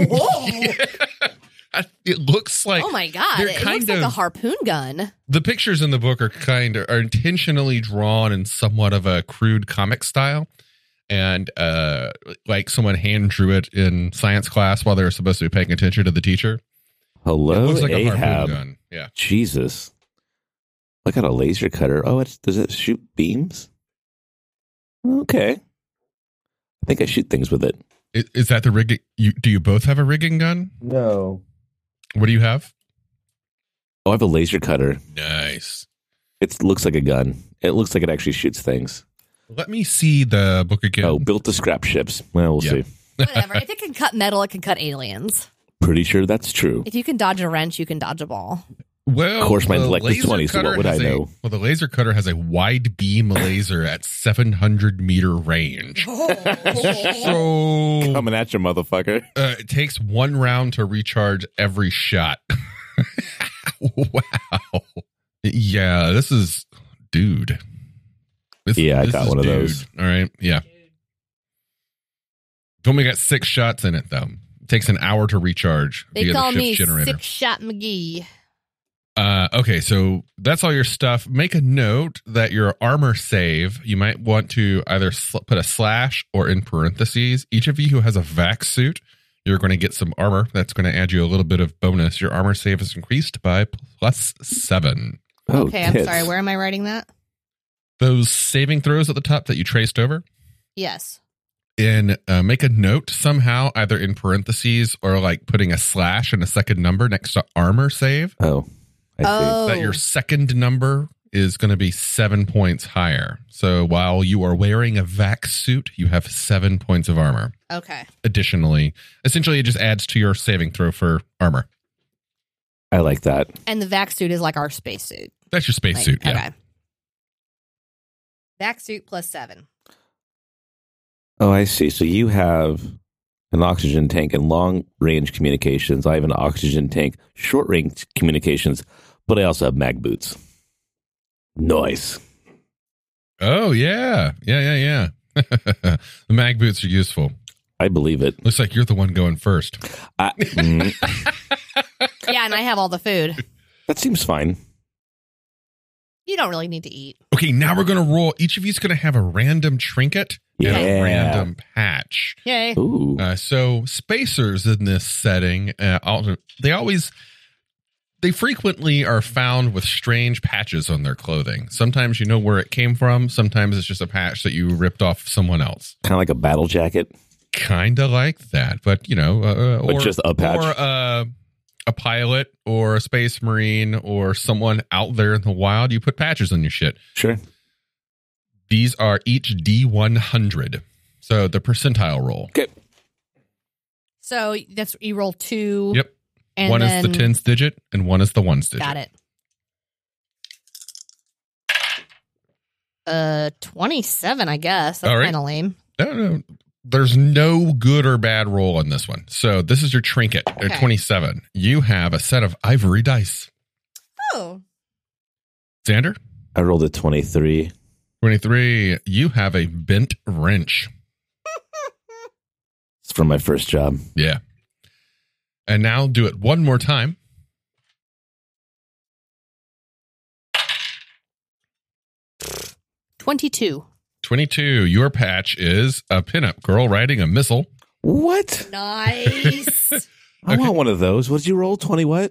It looks like oh my god! they're It kind looks like a of- harpoon gun. the pictures in the book are kind of are intentionally drawn in somewhat of a crude comic style, and uh, like someone hand drew it in science class while they were supposed to be paying attention to the teacher. Hello, It looks like a Ahab. harpoon gun. Yeah. Jesus. Look at a laser cutter. Oh, it's, does it shoot beams? Okay. I think I shoot things with it. Is, is that the rigging? You, do you both have a rigging gun? No. What do you have? Oh, I have a laser cutter. Nice. It looks like a gun. It looks like it actually shoots things. Let me see the book again. Oh, built to scrap ships. Well, we'll Yeah. see. Whatever. If it can cut metal, it can cut aliens. Pretty sure that's true. If you can dodge a wrench, you can dodge a ball. Well, Of course, my the intellect is laser twenty, so what cutter would I has a- know? well, the laser cutter has a wide beam laser at seven hundred meter range. So Coming at you, motherfucker. uh, it takes one round to recharge every shot. Wow. Yeah, this is, dude. This, Yeah, I this got is one of dude. those. All right. Yeah. It's only got six shots in it, though. It takes an hour to recharge They via call the me ship's generator. Six Shot McGee. Uh, okay, so that's all your stuff. Make a note that your armor save, you might want to either sl- put a slash or in parentheses. Each of you who has a vac suit, you're going to get some armor. That's going to add you a little bit of bonus. Your armor save is increased by plus seven. Oh, Okay, I'm tits. sorry. Where am I writing that? Those saving throws at the top that you traced over, Yes. and uh, make a note somehow, either in parentheses or like putting a slash and a second number next to armor save. Oh, I see. Oh. That your second number is going to be seven points higher. So while you are wearing a vac suit, you have seven points of armor. Okay. Additionally, essentially, it just adds to your saving throw for armor. I like that. And the vac suit is like our space suit. That's your space Like, suit. Yeah. Okay. Vac suit plus seven. Oh, I see. So you have an oxygen tank and long range communications. I have an oxygen tank, short range communications, but I also have mag boots. Nice. Oh, yeah. Yeah, yeah, yeah. The mag boots are useful. I believe it. Looks like you're the one going first. I, mm, Yeah, and I have all the food. that seems fine. You don't really need to eat. Okay, now we're going to roll. Each of you is going to have a random trinket and Yeah. a random patch. Yay. Ooh. Uh, so spacers in this setting, uh, al- they always, they frequently are found with strange patches on their clothing. Sometimes you know where it came from. Sometimes it's just a patch that you ripped off someone else. Kind of like a battle jacket. Kind of like that, but you know, uh, But or just a patch. or uh, a pilot or a space marine or someone out there in the wild. You put patches on your shit. Sure. These are each D one hundred. So the percentile roll. Okay. So that's you roll two. Yep. And one then, is the tens digit and one is the ones digit. Got it. Uh, twenty-seven, I guess. That's All right. kind of lame. No, no. There's no good or bad roll on this one. So this is your trinket. They're Okay. twenty-seven. You have a set of ivory dice. Oh. Xander, I rolled a twenty-three. twenty-three. You have a bent wrench. It's from my first job. Yeah. And now do it one more time. twenty-two. twenty-two. Your patch is a pinup girl riding a missile. What? Nice. I want one of those. What did you roll? twenty what?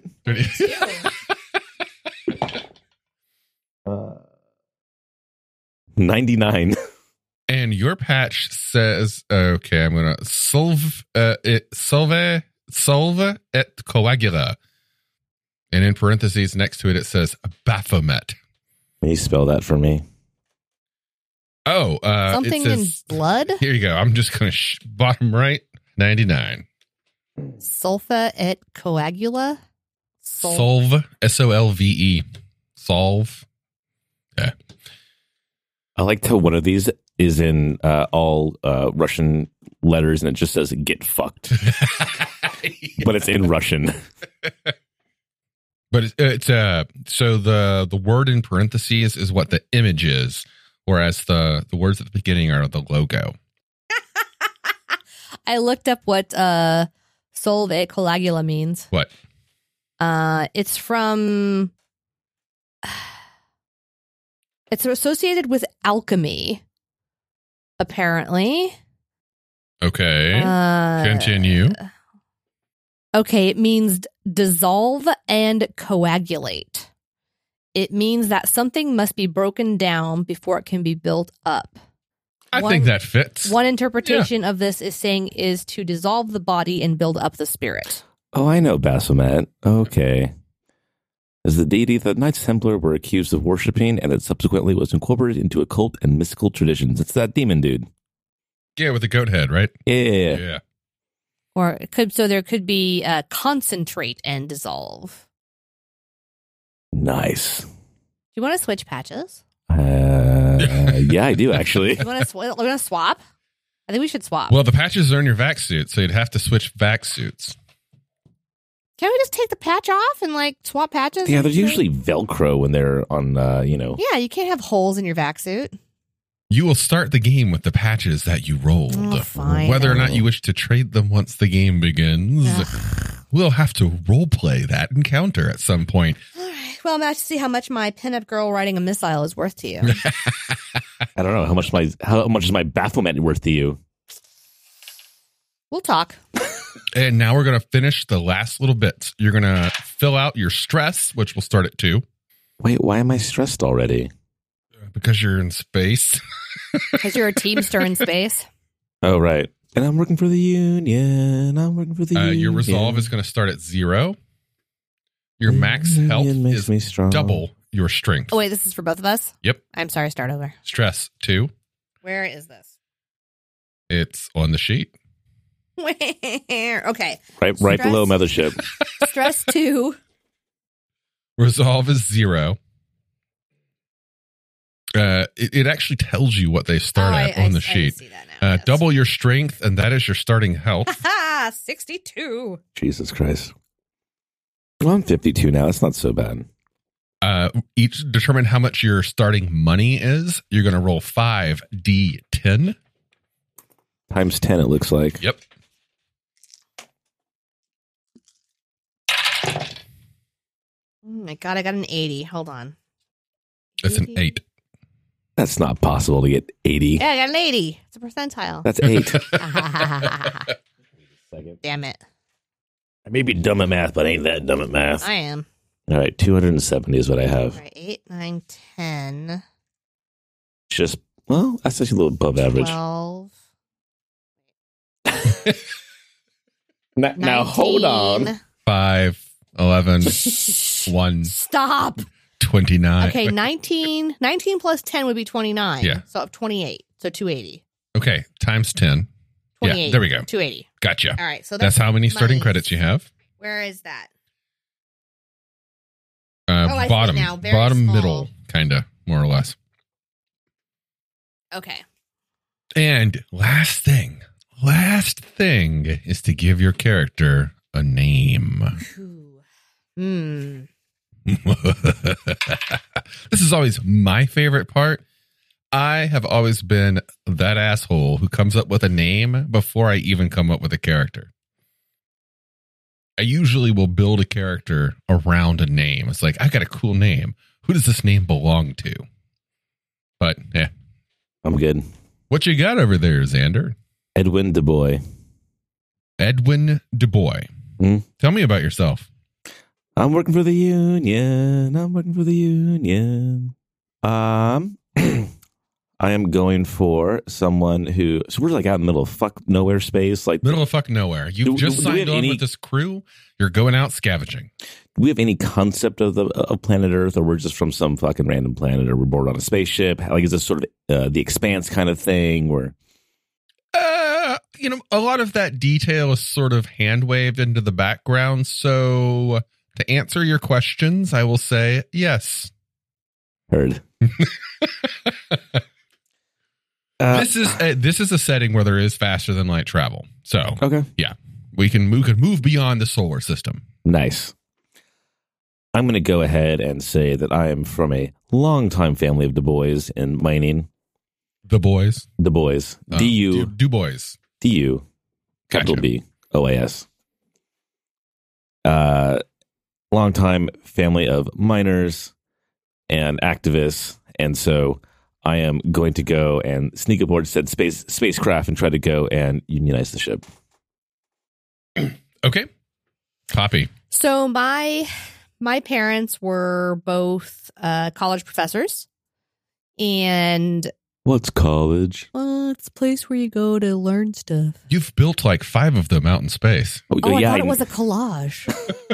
Uh, ninety-nine. And your patch says, okay, I'm going to solve, uh, it, solve, solve et coagula. And in parentheses next to it, it says Baphomet. Can you spell that for me? Oh, uh, Something it says, in blood? here you go. I'm just going to sh- bottom right, ninety-nine. Sulfa et coagula? Sul- Solve, S O L V E. Solve. Yeah. I liked how one of these is in uh, all uh, Russian letters and it just says "get fucked," but it's in Russian. But it's, it's uh so the the word in parentheses is what the image is, whereas the the words at the beginning are the logo. I looked up what uh, solve et coagula means. What? Uh, it's from. It's associated with alchemy, apparently. Okay. Uh, Continue. Okay, it means dissolve and coagulate. It means that something must be broken down before it can be built up. I one- think that fits. One interpretation of this is saying is to dissolve the body and build up the spirit. Oh, I know Baphomet. Okay. As the deity that Knights Templar were accused of worshipping and that subsequently was incorporated into occult and mystical traditions. It's that demon dude. Yeah, with the goat head, right? Yeah. Yeah. Or it could so there could be uh, concentrate and dissolve. Nice. Do you want to switch patches? Uh, yeah, I do actually. You want to sw- want to swap? I think we should swap. Well, the patches are in your vac suit, so you'd have to switch vac suits. Can we just take the patch off and like swap patches? Yeah, and there's shit? usually Velcro when they're on, uh, you know. Yeah, you can't have holes in your vac suit. You will start the game with the patches that you rolled. Oh, fine. Whether or not you wish to trade them once the game begins, we'll have to role play that encounter at some point. All right. Well, I'm about to see how much my pinup girl riding a missile is worth to you. I don't know how much my how much is my Baphomet worth to you. We'll talk. And now we're going to finish the last little bits. You're going to fill out your stress, which will start at two. Wait, why am I stressed already? Because you're in space. Because you're a teamster in space. Oh, right. And I'm working for the union. I'm working for the Uh, union. your resolve is going to start at zero. Your max health Union makes is me strong. double your strength. Oh, wait, this is for both of us? Yep. I'm sorry, start over. Stress two. Where is this? It's on the sheet. Where? Okay. Right, right Stress. below Mothership. Stress two. Resolve is zero. Uh, it, it actually tells you what they start Oh, at I- on I- the I sheet. see that now, Uh, yes. double your strength, and that is your starting health. Ha! sixty-two. Jesus Christ. Well, I'm fifty-two now. That's not so bad. Uh, each determine how much your starting money is. You're going to roll five d ten. Times ten, it looks like. Yep. Oh my God, I got an eighty. Hold on. That's an eight. That's not possible to get eighty. Yeah, I got an eighty. It's a percentile. That's eight. Damn it. I may be dumb at math, but I ain't that dumb at math. I am. All right, two hundred seventy is what I have. All right, eight, nine, ten, Just, well, that's actually a little above average. twelve. Now, now hold on. five, eleven, one, Stop. twenty-nine. Okay, nineteen. nineteen plus ten would be twenty-nine. Yeah. So twenty-eight. So two eighty. Okay, times ten. Yeah, twenty-eight. there we go. two eighty. Gotcha. All right, so that's, That's how many starting money. credits you have. Where is that? Uh, Oh, I see it bottom, now. Very bottom, small. middle, kind of, more or less. Okay. And last thing, last thing is to give your character a name. Hmm. This is always my favorite part. I have always been that asshole who comes up with a name before I even come up with a character. I usually will build a character around a name. It's like, I got a cool name. Who does this name belong to? But, yeah. I'm good. What you got over there, Xander? Edwin DuBois. Edwin DuBois. Hmm? Tell me about yourself. I'm working for the union. I'm working for the union. Um, I am going for someone who. So we're like out in the middle of fuck nowhere space. Like, Middle of fucking nowhere. You've Do- just do we signed have on any- with this crew. You're going out scavenging. do we have any concept of the of planet Earth, or we're just from some fucking random planet, or we're bored on a spaceship? Like, is this sort of uh, the Expanse kind of thing? Where Uh, you know, a lot of that detail is sort of hand waved into the background. So to answer your questions, I will say yes. heard. uh, This is a, this is a setting where there is faster than light travel. So okay. we can we could move beyond the solar system. Nice. I'm going to go ahead and say that I am from a longtime family of Du Bois in mining. The boys. Du Bois. Uh, D U. Du, Du Bois. D U. Capital Gotcha. B. O A S. Uh, longtime family of miners and activists. And so I am going to go and sneak aboard said space spacecraft and try to go and unionize the ship. Okay. Poppy. So my my parents were both uh, college professors, and What's college? well, it's a place where you go to learn stuff. You've built like five of them out in space. Oh, Oh, I yeah, thought it was a collage.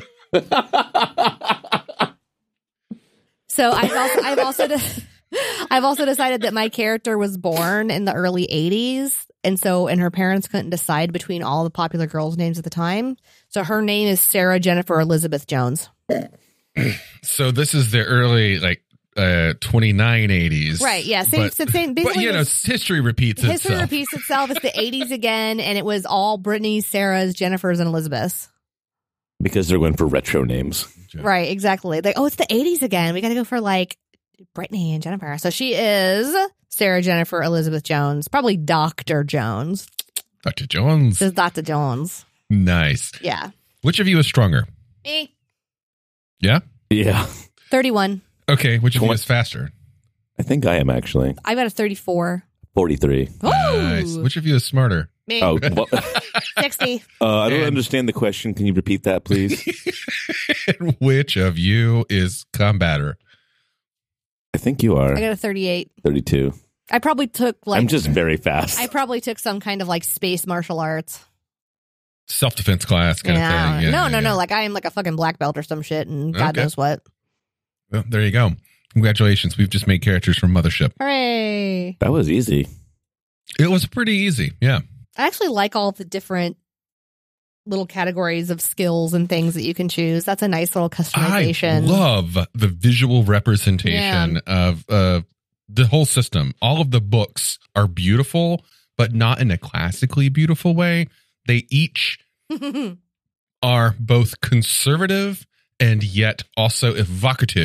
So I've also I've also de- I've also decided that my character was born in the early eighties, and so and her parents couldn't decide between all the popular girls' names at the time. So her name is Sarah Jennifer Elizabeth Jones. So this is the early like uh twenty-nine eighties. Right? Yeah. Same. But, so same. but Basically, you know, it's- history repeats history itself. repeats itself. It's the eighties again, and it was all Brittany's, Sarah's, Jennifer's, and Elizabeth's. because they're going for retro names. Yeah. Right? Exactly. Like, oh, it's the eighties again. We got to go for like Brittany and Jennifer. So she is Sarah Jennifer Elizabeth Jones, probably Doctor Jones. Doctor Jones. This is Doctor Jones. Nice. Yeah. Which of you is stronger? Me. Yeah? Yeah. thirty-one. Okay. Which of you Twen- is faster? I think I am actually. I got a thirty-four. forty-three. Nice. Ooh. Which of you is smarter? Me. Oh, well, sixty. uh, I don't And- understand the question. Can you repeat that, please? And which of you is combatter? I think you are I got a thirty-eight. thirty-two. I probably took like I'm just very fast. I probably took some kind of like space martial arts. Self-defense class kind Yeah. of thing. Yeah, no, yeah, no, yeah. no. Like I am like a fucking black belt or some shit, and God Okay. knows what. Well, there you go. Congratulations. We've just made characters from Mothership. Hooray! that was easy. It was pretty easy. Yeah. I actually like all the different little categories of skills and things that you can choose. That's a nice little customization. I love the visual representation of uh, the whole system. All of the books are beautiful, but not in a classically beautiful way. They each are both conservative and yet also evocative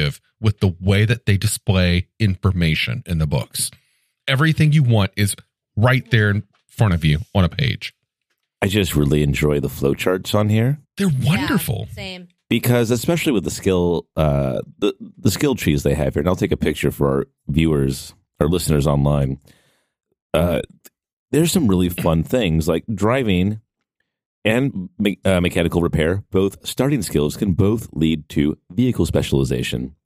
with the way that they display information in the books. Everything you want is right there in front of you on a page. I just really enjoy the flowcharts on here. They're wonderful. Yeah, same. Because especially with the skill, uh, the the skill trees they have here, and I'll take a picture for our viewers, our listeners online. Uh, there's some really fun things like driving and me- uh, mechanical repair. Both starting skills can both lead to vehicle specialization.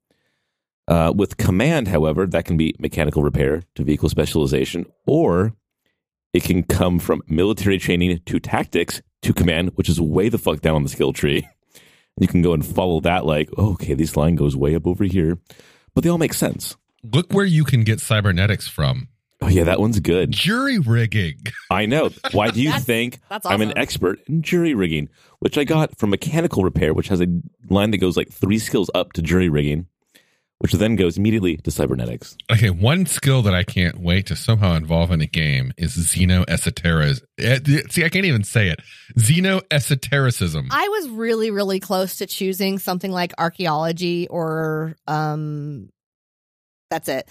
Uh, with command, however, that can be mechanical repair to vehicle specialization, or it can come from military training to tactics to command, which is way the fuck down on the skill tree. You can go and follow that like, oh, okay, this line goes way up over here. But they all make sense. Look where you can get cybernetics from. Oh, yeah, that one's good. Jury rigging. I know. Why do you That's- think that's I'm an awesome. expert in jury rigging, which I got from mechanical repair, which has a line that goes like three skills up to jury rigging, which then goes immediately to cybernetics. Okay, one skill that I can't wait to somehow involve in a game is xenoesotericism. See, I can't even say it. Xenoesotericism. I was really, really close to choosing something like archaeology or um, that's it.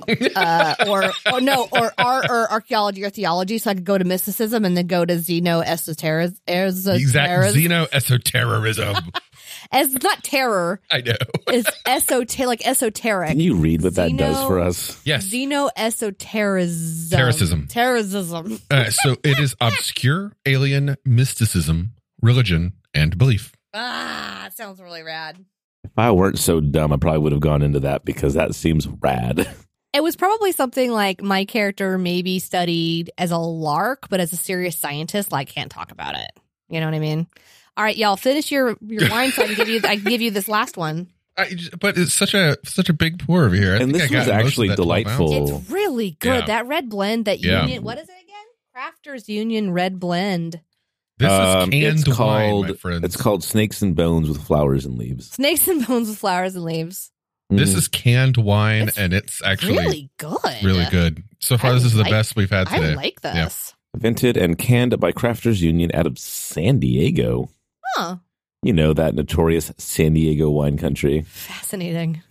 uh, or or no, or art or archaeology or theology, so I could go to mysticism and then go to xenoesotericism. Exact xenoesotericism. As not terror, I know. it's esoteric, like esoteric. Can you read what that Xeno- does for us? Yes. Xenoesotericism. Terrorism. Terrorism. Uh, so it is obscure alien mysticism, religion, and belief. Ah, it sounds really rad. If I weren't so dumb, I probably would have gone into that because that seems rad. It was probably something like my character maybe studied as a lark, but as a serious scientist, like can't talk about it. You know what I mean? All right, y'all, finish your your wine so I can give you I can give you this last one. I just, but it's such a such a big pour over here. I And think this I got was most of actually that twelve delightful. ounces. Oh. It's really good. Yeah. That red blend, that Yeah. union. What is it again? Crafters Union Red Blend. This Um, is canned it's wine, called, my friends. It's called Snakes and Bones with Flowers and Leaves. Snakes and bones with flowers and leaves. This Mhm. is canned wine, It's and it's actually really good. really good. So far, I this is the like- best we've had I today. like this. Invented and canned by Crafters Union out of San Diego. Huh. You know, that notorious San Diego wine country. Fascinating.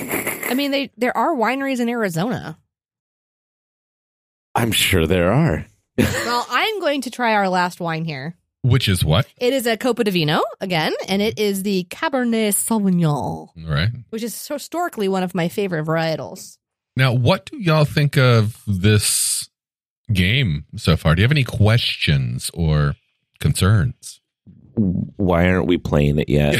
I mean, they there are wineries in Arizona. I'm sure there are. Well, I'm going to try our last wine here. Which is what? It is a Copa di Vino, again, and it is the Cabernet Sauvignon, All right. which is historically one of my favorite varietals. Now, what do y'all think of this game so far? Do you have any questions or concerns? Why aren't we playing it yet?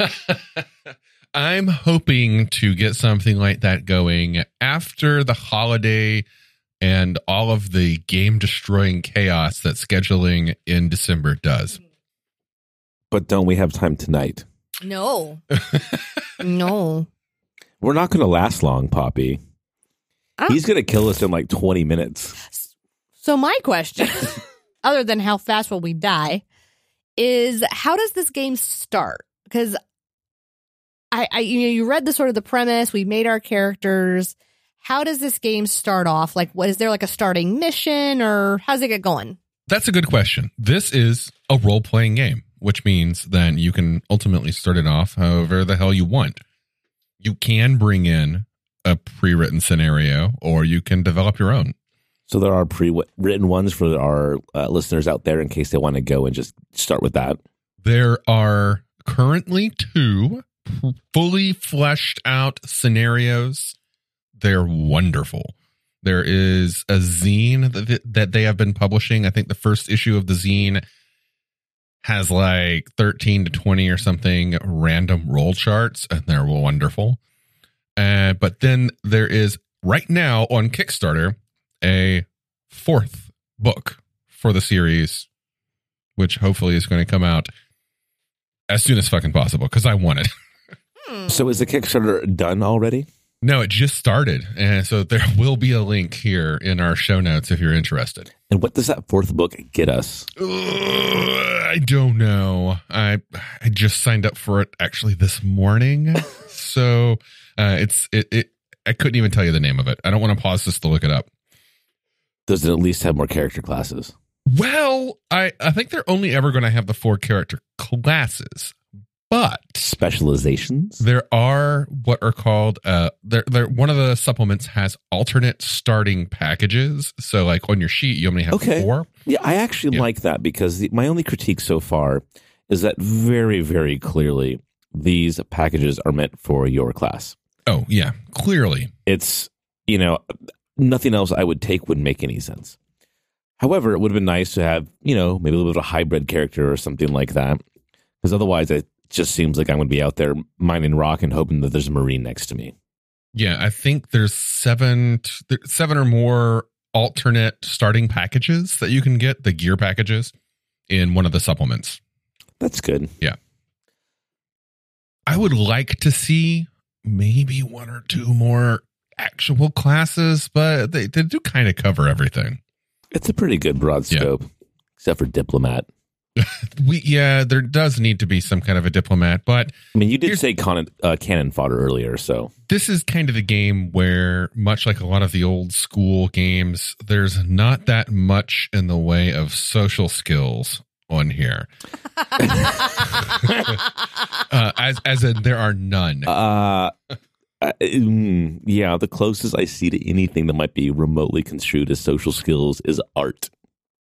I'm hoping to get something like that going after the holiday and all of the game destroying chaos that scheduling in December does. But don't we have time tonight? No. No. We're not going to last long, Poppy. Ah. He's going to kill us in like twenty minutes. So my question, other than how fast will we die, is how does this game start? Because I, I, you know, you read the sort of the premise. We made our characters. How does this game start off? Like, what is there like a starting mission, or how's it get going? That's a good question. This is a role playing game, which means then you can ultimately start it off however the hell you want. You can bring in a pre-written scenario, or you can develop your own. So there are pre-written ones for our uh, listeners out there in case they want to go and just start with that. There are currently two fully fleshed out scenarios. They're wonderful. There is a zine that, that they have been publishing. I think the first issue of the zine has like thirteen to twenty or something random roll charts, and they're wonderful. Uh, but then there is right now on Kickstarter a fourth book for the series, which hopefully is going to come out as soon as fucking possible because I want it. Hmm. So is the Kickstarter done already? No, it just started. And so there will be a link here in our show notes if you're interested. And what does that fourth book get us? Uh, I don't know. I I just signed up for it actually this morning. So uh, it's it, it I couldn't even tell you the name of it. I don't want to pause this to look it up. Does it at least have more character classes? Well, I, I think they're only ever going to have the four character classes, But Specializations? there are what are called uh they're, they're one of the supplements has alternate starting packages. So like on your sheet you only have Okay. four. Yeah, I actually Yeah. like that because the, my only critique so far is that very, very clearly these packages are meant for your class. Oh yeah, clearly. It's, you know, nothing else I would take would make any sense. However, it would have been nice to have, you know, maybe a little bit of a hybrid character or something like that. Because otherwise it just seems like I'm going to be out there mining rock and hoping that there's a Marine next to me. Yeah, I think there's seven t- there- seven or more alternate starting packages that you can get, the gear packages, in one of the supplements. That's good. I would like to see maybe one or two more actual classes, but they, they do kind of cover everything. It's a pretty good broad Yeah. scope, except for diplomat. We yeah, there does need to be some kind of a diplomat, but I mean, you did Here's- say con- uh, cannon fodder earlier, so this is kind of the game where, much like a lot of the old school games, there's not that much in the way of social skills on here. uh, as as in, there are none. Uh, uh, mm, yeah, the closest I see to anything that might be remotely construed as social skills is art.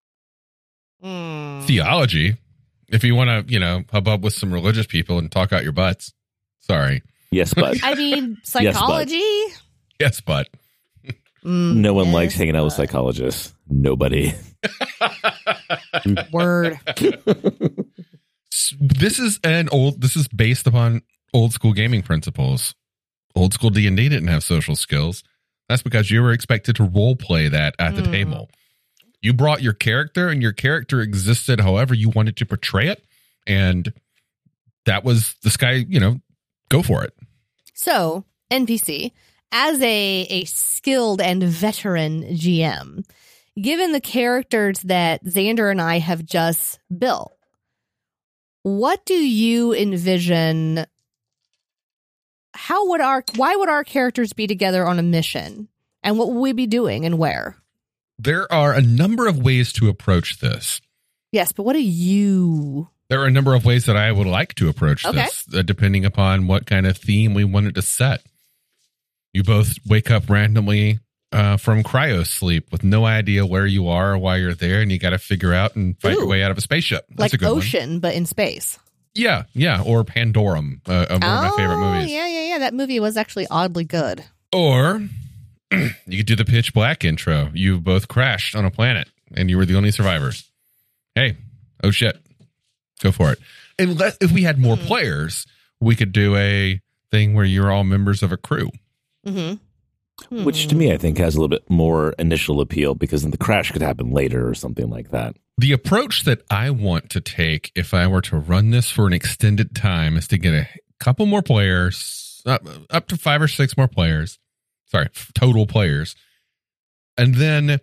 Hmm. Theology, if you want to, you know, hub up with some religious people and talk out your butts. Sorry. Yes, but I mean, bud. psychology. Yes, but Mm, no one yes, likes hanging out with but- psychologists. Nobody. Word. this is an old. This is based upon old school gaming principles. Old school D and D didn't have social skills. That's because you were expected to role play that at the Mm. table. You brought your character, and your character existed however you wanted to portray it, and that was the sky. You know, go for it. So, N P C, as a, a skilled and veteran G M, given the characters that Xander and I have just built, what do you envision? How would our, why would our characters be together on a mission? And what will we be doing and where? There are a number of ways to approach this. Yes, but what do you? There are a number of ways that I would like to approach Okay. this, uh, depending upon what kind of theme we wanted to set. You both wake up randomly uh, from cryo sleep with no idea where you are or why you're there, and you got to figure out and fight your Ooh. way out of a spaceship. That's Like a good one. Ocean, but in space. Yeah, yeah, or Pandorum, uh, uh, one of my favorite Oh, movies. yeah, yeah, yeah. That movie was actually oddly good. Or you could do the Pitch Black intro. You both crashed on a planet, and you were the only survivors. Hey, oh shit, go for it. Unless if we had more Hmm. players, we could do a thing where you're all members of a crew. Mm-hmm. Which to me, I think has a little bit more initial appeal because then the crash could happen later or something like that. The approach that I want to take if I were to run this for an extended time is to get a couple more players, up, up to five or six more players. Sorry, total players. And then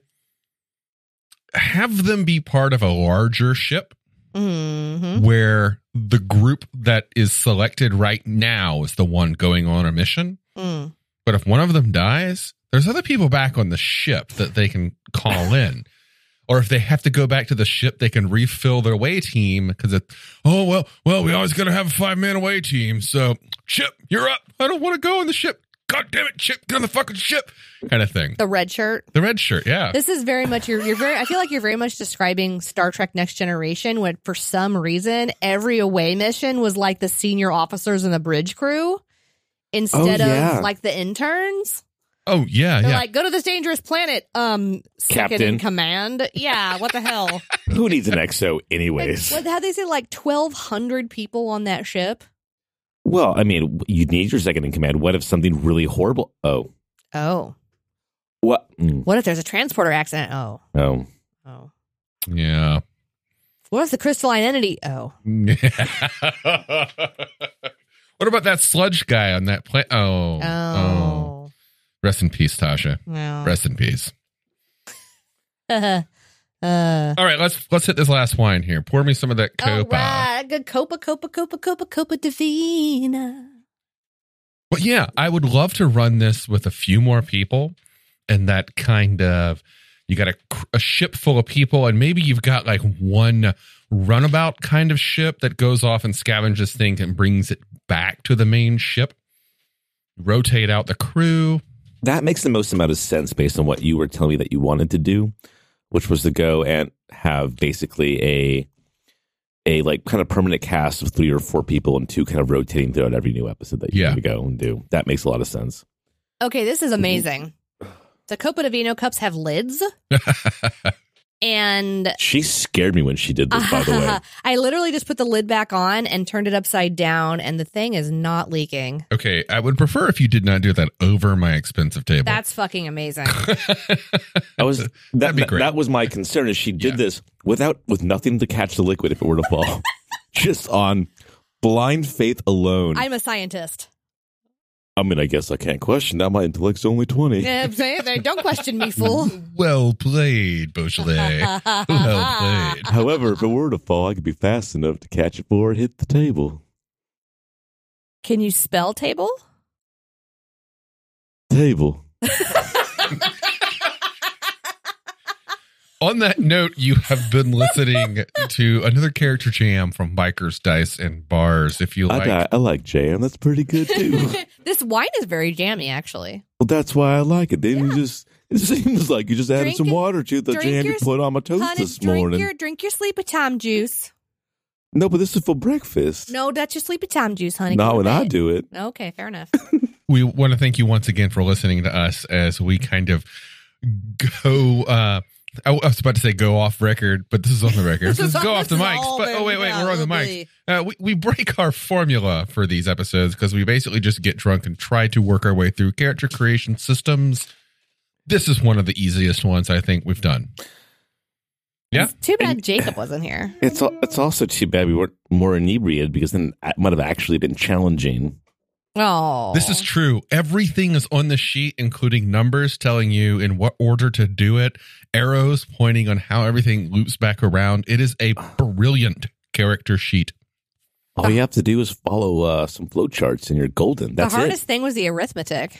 have them be part of a larger ship Mm-hmm. where the group that is selected right now is the one going on a mission. Mm. But if one of them dies, there's other people back on the ship that they can call in. Or if they have to go back to the ship, they can refill their away team because it, oh, well, well, we always got to have a five man away team. So, ship, you're up. I don't want to go on the ship. God damn it, ship, get on the fucking ship. Kind of thing. The red shirt. The red shirt, yeah. This is very much you're you're very I feel like you're very much describing Star Trek Next Generation when for some reason every away mission was like the senior officers and the bridge crew instead Oh, yeah. of like the interns. Oh, yeah, They're yeah. like, go to this dangerous planet, um second Captain. in command. Yeah, what the hell? Who needs an X O Like, anyways? what how they say like twelve hundred people on that ship? Well, I mean, you need your second in command. What if something really horrible? Oh, Oh. what? Mm, What if there's a transporter accident? Oh. oh, Oh. yeah. What if the crystalline entity? Oh. What about that sludge guy on that plane? Oh, Oh. Rest in peace, Tasha. No. Rest in peace. uh, All right, let's let's hit this last wine here. Pour me some of that all Copa. right, good Copa, Copa, Copa, Copa, Copa Divina. But yeah, I would love to run this with a few more people, and that kind of you got a, a ship full of people, and maybe you've got like one runabout kind of ship that goes off and scavenges things and brings it back to the main ship. Rotate out the crew. That makes the most amount of sense based on what you were telling me that you wanted to do, which was to go and have basically a a like kind of permanent cast of three or four people and two kind of rotating throughout every new episode that you're Yeah. going to go and do. That makes a lot of sense. Okay, this is amazing. The Copa di Vino cups have lids. And She scared me when she did this, by the way. I literally just put the lid back on and turned it upside down, and the thing is not leaking. Okay, I would prefer if you did not do that over my expensive table. That's fucking amazing. I was that, That'd be that, great. that was my concern is she did Yeah. this without with nothing to catch the liquid if it were to fall. Just on blind faith alone. I'm a scientist. I mean, I guess I can't question that. My intellect's only twenty. Yeah, say it there. Don't question me, fool. Well played, Beaujolais. Well played. However, if it were to fall, I could be fast enough to catch it before it hit the table. Can you spell table? Table. On that note, you have been listening to another character jam from Bikers, Dice, and Bars. If you like, I, I like jam. That's pretty good too. This wine is very jammy, actually. Well, that's why I like it. Then you just it seems like you just added Drink some it- water to the drink jam you your- put on my toast Honey, this drink morning. your drink your sleepy time juice. No, but this is for breakfast. No, that's your sleepy time juice, honey. Not Go when to I bed. do it. Okay, fair enough. we want to thank you once again for listening to us as we kind of go. Uh, I I was about to say go off record, but this is on the record. This This is is go on- off the this is mics. all But oh wait, been- wait, yeah, we're on the lovely. mics. Uh, we we break our formula for these episodes because we basically just get drunk and try to work our way through character creation systems. This is one of the easiest ones I think we've done. Yeah. It's too bad Jacob wasn't here. It's al- it's also too bad we weren't more inebriated because then it might have actually been challenging. Oh, This is true. Everything is on the sheet, including numbers telling you in what order to do it, arrows pointing on how everything loops back around. It is a brilliant character sheet. All you have to do is follow uh, some flowcharts and you're golden. That's the hardest it. thing was the arithmetic,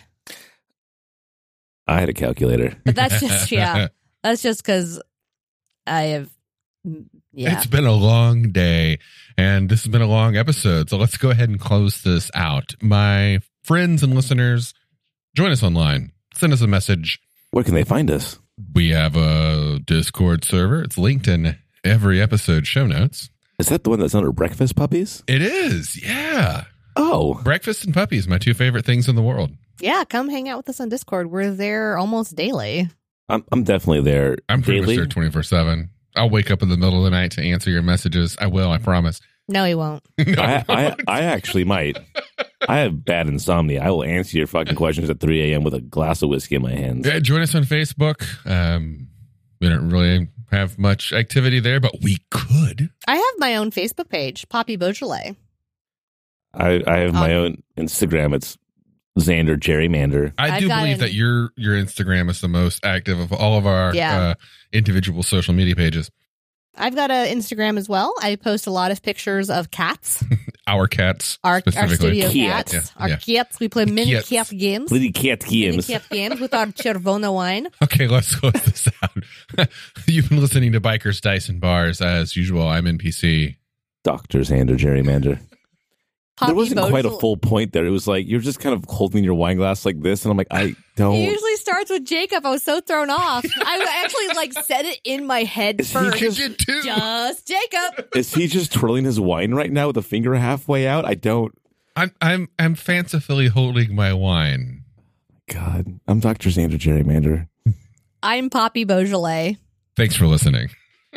I had a calculator. but that's just yeah, that's just because I have yeah. It's been a long day, and this has been a long episode. So let's go ahead and close this out. My friends and listeners, join us online. Send us a message. Where can they find us? We have a Discord server. It's linked in every episode show notes. Is that the one that's under Breakfast Puppies? It is, yeah. Oh, Breakfast and puppies, my two favorite things in the world. Yeah, come hang out with us on Discord. We're there almost daily. I'm I'm definitely there. I'm pretty daily. much there twenty-four seven. I'll wake up in the middle of the night to answer your messages. I will, I promise. No, he won't. No, I, I I actually might. I have bad insomnia. I will answer your fucking questions at three a.m. with a glass of whiskey in my hands. Yeah, join us on Facebook. Um, we don't really have much activity there, but we could. I have my own Facebook page, Poppy Beaujolais. I, I have my Um, own Instagram. It's Xander Gerrymander. I I've do got believe an- that your your Instagram is the most active of all of our Yeah. uh, individual social media pages. I've got an Instagram as well. I post a lot of pictures of cats, Our cats, our, our specifically. studio Cats. cats, Yeah, our yeah. cats. We play mini Cats. cat games. Little cat Mini games. cat games with our Cervona wine. Okay, let's close this out. You've been listening to Bikers, Dice, and Bars. As usual, I'm N P C. Doctor Xander Gerrymander. Poppy There wasn't quite a Beaujolais. full point there. It was like you're just kind of holding your wine glass like this, and I'm like, I don't. It usually starts with Jacob. I was so thrown off. I actually like said it in my head Is he first. just- Did too. Just Jacob. Is he just twirling his wine right now with a finger halfway out? I don't. I'm I'm I'm fancifully holding my wine. God, I'm Doctor Xander Gerrymander. I'm Poppy Beaujolais. Thanks for listening.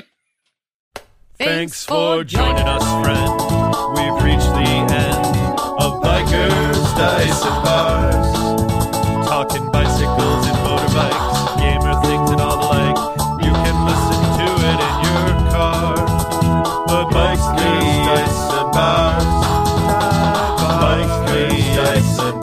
Thanks for joining us, friend. We've reached the end of Bikers, Dice, and Bars. Talking bicycles and motorbikes, gamer things and all the like. You can listen to it in your car. The Bikers, Dice, and Bars. Bikers, Dice, and